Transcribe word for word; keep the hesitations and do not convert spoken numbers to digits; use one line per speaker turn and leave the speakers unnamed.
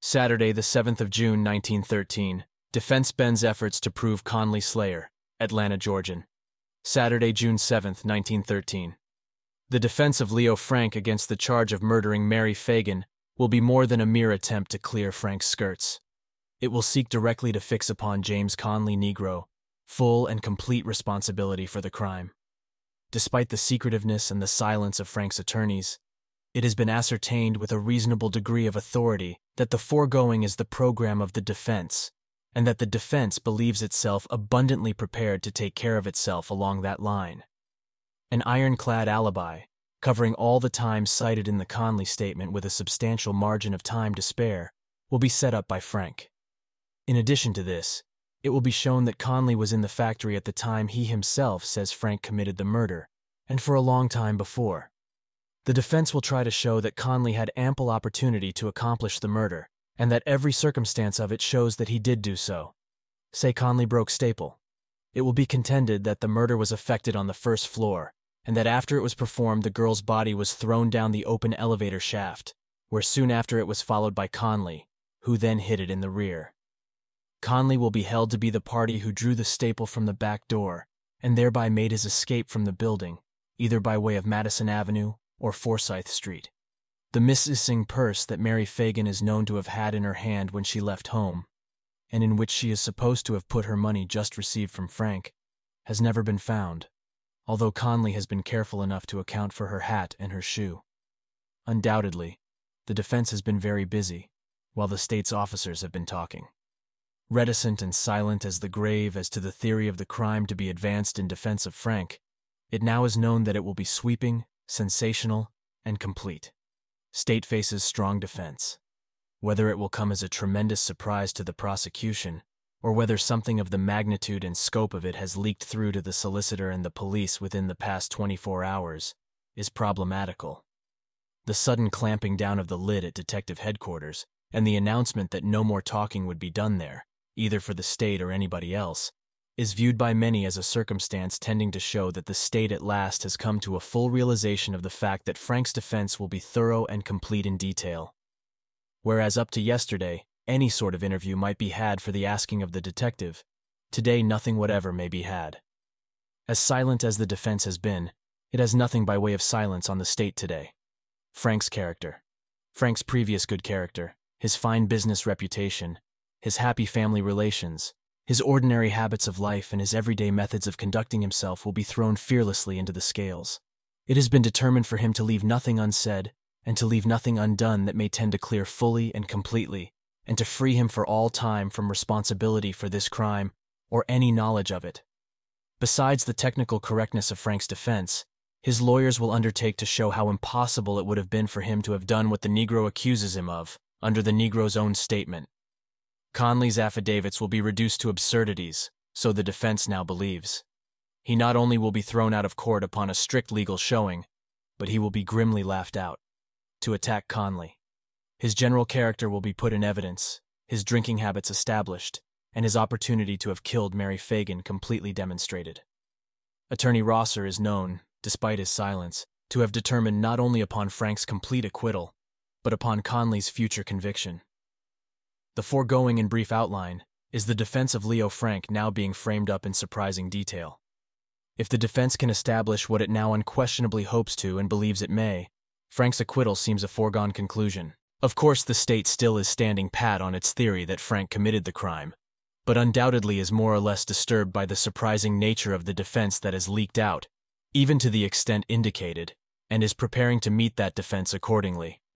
Saturday, the seventh of June, nineteen thirteen. Defense bends efforts to prove Conley slayer. Atlanta, Georgian. Saturday, June seventh, nineteen thirteen. The defense of Leo Frank against the charge of murdering Mary Fagan will be more than a mere attempt to clear Frank's skirts. It will seek directly to fix upon James Conley Negro full and complete responsibility for the crime. Despite the secretiveness and the silence of Frank's attorneys, it has been ascertained with a reasonable degree of authority that the foregoing is the program of the defense, and that the defense believes itself abundantly prepared to take care of itself along that line. An ironclad alibi, covering all the time cited in the Conley statement with a substantial margin of time to spare, will be set up by Frank. In addition to this, it will be shown that Conley was in the factory at the time he himself says Frank committed the murder, and for a long time before. The defense will try to show that Conley had ample opportunity to accomplish the murder, and that every circumstance of it shows that he did do so. Say Conley broke staple. It will be contended that the murder was effected on the first floor, and that after it was performed the girl's body was thrown down the open elevator shaft, where soon after it was followed by Conley, who then hid it in the rear. Conley will be held to be the party who drew the staple from the back door, and thereby made his escape from the building, either by way of Madison Avenue or Forsyth Street. The missing purse that Mary Fagan is known to have had in her hand when she left home, and in which she is supposed to have put her money just received from Frank, has never been found, although Conley has been careful enough to account for her hat and her shoe. Undoubtedly, the defense has been very busy, while the state's officers have been talking. Reticent and silent as the grave as to the theory of the crime to be advanced in defense of Frank, it now is known that it will be sweeping, sensational, and complete. State faces strong defense. Whether it will come as a tremendous surprise to the prosecution, or whether something of the magnitude and scope of it has leaked through to the solicitor and the police within the past twenty-four hours, is problematical. The sudden clamping down of the lid at detective headquarters, and the announcement that no more talking would be done there, either for the state or anybody else, is viewed by many as a circumstance tending to show that the state at last has come to a full realization of the fact that Frank's defense will be thorough and complete in detail. Whereas up to yesterday, any sort of interview might be had for the asking of the detective, today nothing whatever may be had. As silent as the defense has been, it has nothing by way of silence on the state today. Frank's character, Frank's previous good character, his fine business reputation, his happy family relations, his ordinary habits of life and his everyday methods of conducting himself will be thrown fearlessly into the scales. It has been determined for him to leave nothing unsaid and to leave nothing undone that may tend to clear fully and completely, and to free him for all time from responsibility for this crime or any knowledge of it. Besides the technical correctness of Frank's defense, his lawyers will undertake to show how impossible it would have been for him to have done what the Negro accuses him of, under the Negro's own statement. Conley's affidavits will be reduced to absurdities, so the defense now believes. He not only will be thrown out of court upon a strict legal showing, but he will be grimly laughed out. To attack Conley, his general character will be put in evidence, his drinking habits established, and his opportunity to have killed Mary Fagan completely demonstrated. Attorney Rosser is known, despite his silence, to have determined not only upon Frank's complete acquittal, but upon Conley's future conviction. The foregoing in brief outline is the defense of Leo Frank now being framed up in surprising detail. If the defense can establish what it now unquestionably hopes to and believes it may, Frank's acquittal seems a foregone conclusion. Of course, the state still is standing pat on its theory that Frank committed the crime, but undoubtedly is more or less disturbed by the surprising nature of the defense that has leaked out, even to the extent indicated, and is preparing to meet that defense accordingly.